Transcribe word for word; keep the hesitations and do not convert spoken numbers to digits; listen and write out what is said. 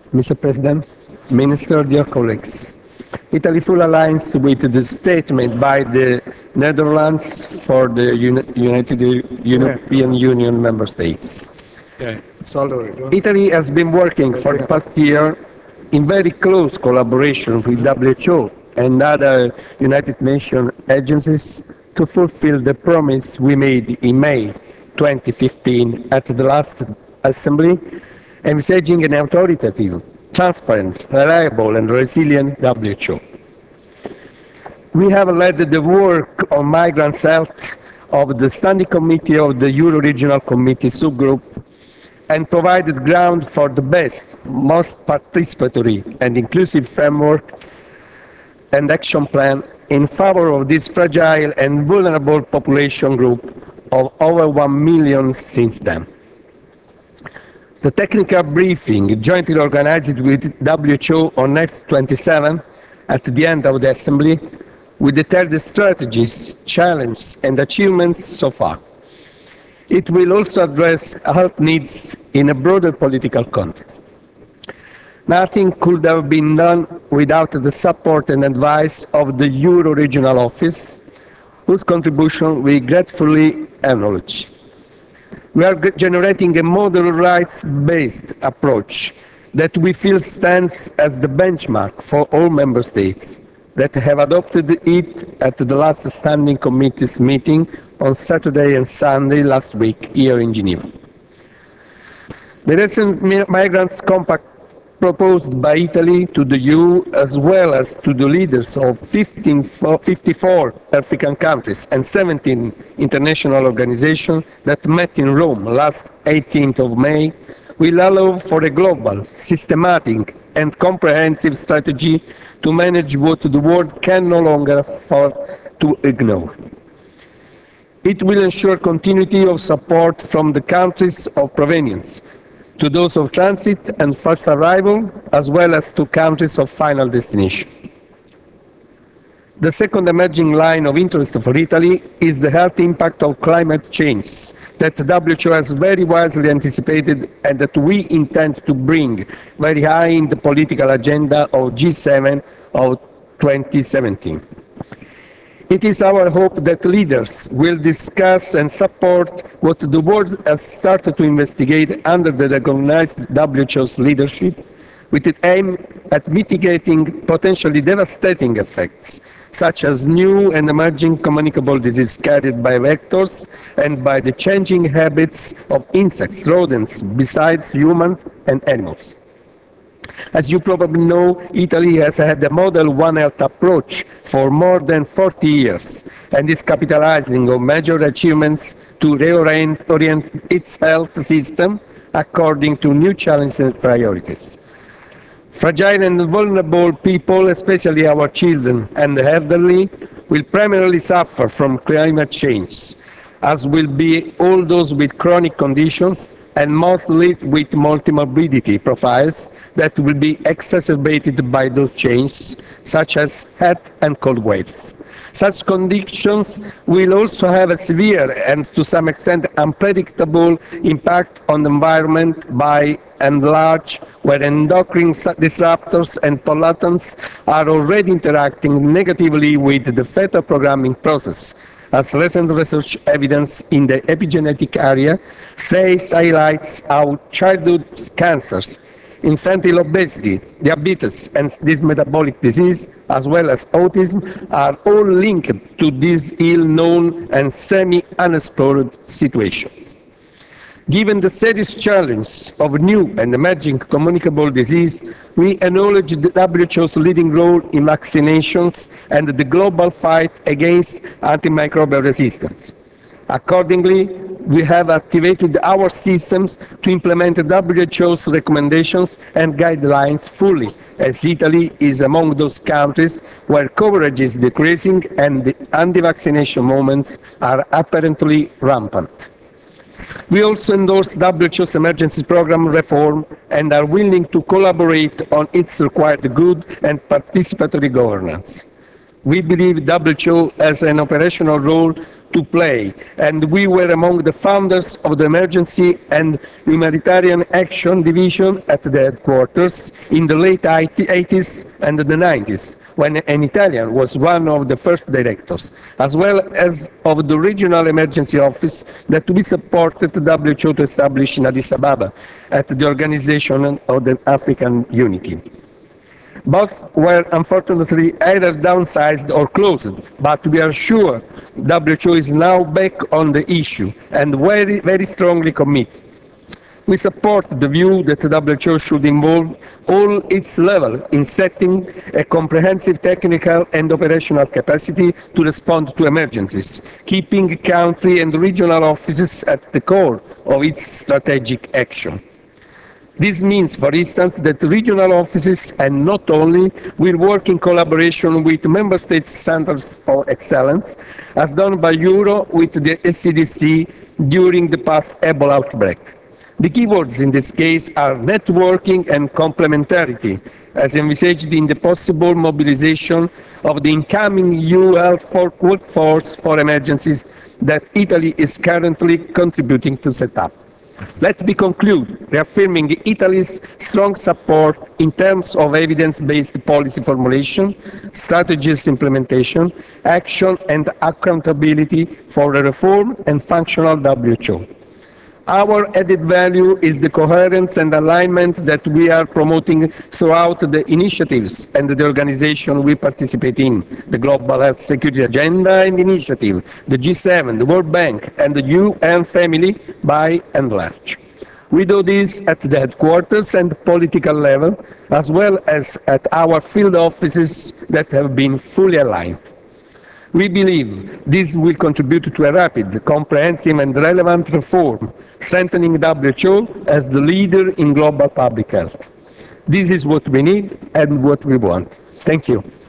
Mister President, Minister, dear colleagues, Italy full aligns with the statement by the Netherlands for the Uni United European Union member states. Okay, solid. Italy has been working for the past year in very close collaboration with W H O and other United Nations agencies to fulfill the promise we made in May twenty fifteen at the last Assembly, envisaging an authoritative, transparent, reliable and resilient W H O. We have led the work on migrants' health of the Standing Committee of the Euro-Regional Committee subgroup and provided ground for the best, most participatory and inclusive framework and action plan in favor of this fragile and vulnerable population group of over one million since then. The technical briefing jointly organized with W H O on next twenty-seven at the end of the Assembly will detail the strategies, challenges and achievements so far. It will also address health needs in a broader political context. Nothing could have been done without the support and advice of the Euro Regional Office, whose contribution we gratefully acknowledge. We are generating a model rights-based approach that we feel stands as the benchmark for all member states that have adopted it at the last Standing Committee's meeting on Saturday and Sunday last week here in Geneva. The recent Migrants Compact proposed by Italy to the E U as well as to the leaders of fifteen, fifty-four African countries and seventeen international organizations that met in Rome last eighteenth of May will allow for a global, systematic and comprehensive strategy to manage what the world can no longer afford to ignore. It will ensure continuity of support from the countries of provenience to those of transit and first arrival, as well as to countries of final destination. The second emerging line of interest for Italy is the health impact of climate change that the W H O has very wisely anticipated and that we intend to bring very high in the political agenda of G seven of twenty seventeen. It is our hope that leaders will discuss and support what the world has started to investigate under the recognized W H O's leadership, with the aim at mitigating potentially devastating effects, such as new and emerging communicable diseases carried by vectors and by the changing habits of insects, rodents, besides humans and animals. As you probably know, Italy has had the Model One Health approach for more than forty years and is capitalizing on major achievements to reorient orient its health system according to new challenges and priorities. Fragile and vulnerable people, especially our children and the elderly, will primarily suffer from climate change, as will be all those with chronic conditions and mostly with multimorbidity profiles that will be exacerbated by those changes, such as heat and cold waves. Such conditions will also have a severe and to some extent unpredictable impact on the environment by and large, where endocrine disruptors and pollutants are already interacting negatively with the fetal programming process, as recent research evidence in the epigenetic area says highlights how childhood cancers, infantile obesity, diabetes, and this metabolic disease, as well as autism, are all linked to these ill-known and semi-unexplored situations. Given the serious challenge of new and emerging communicable disease, we acknowledge the W H O's leading role in vaccinations and the global fight against antimicrobial resistance. Accordingly, we have activated our systems to implement the W H O's recommendations and guidelines fully, as Italy is among those countries where coverage is decreasing and the anti-vaccination movements are apparently rampant. We also endorse W H O's emergency program reform and are willing to collaborate on its required good and participatory governance. We believe W H O has an operational role to play, and we were among the founders of the Emergency and Humanitarian Action Division at the headquarters in the late eighties and the nineties, when an Italian was one of the first directors, as well as of the Regional Emergency Office that we supported the W H O to establish in Addis Ababa at the Organization of the African Unity. Both were unfortunately either downsized or closed, but we are sure W H O is now back on the issue and very, very strongly committed. We support the view that W H O should involve all its levels in setting a comprehensive technical and operational capacity to respond to emergencies, keeping country and regional offices at the core of its strategic action. This means, for instance, that regional offices, and not only, will work in collaboration with Member States' centers of excellence, as done by Euro with the S C D C during the past Ebola outbreak. The keywords in this case are networking and complementarity, as envisaged in the possible mobilization of the incoming E U health workforce for emergencies that Italy is currently contributing to set up. Let me conclude reaffirming Italy's strong support in terms of evidence-based policy formulation, strategies implementation, action and accountability for a reform and functional W H O. Our added value is the coherence and alignment that we are promoting throughout the initiatives and the organization we participate in, the Global Health Security Agenda and Initiative, the G seven, the World Bank, and the U N family by and large. We do this at the headquarters and political level, as well as at our field offices that have been fully aligned. We believe this will contribute to a rapid, comprehensive and relevant reform, strengthening W H O as the leader in global public health. This is what we need and what we want. Thank you.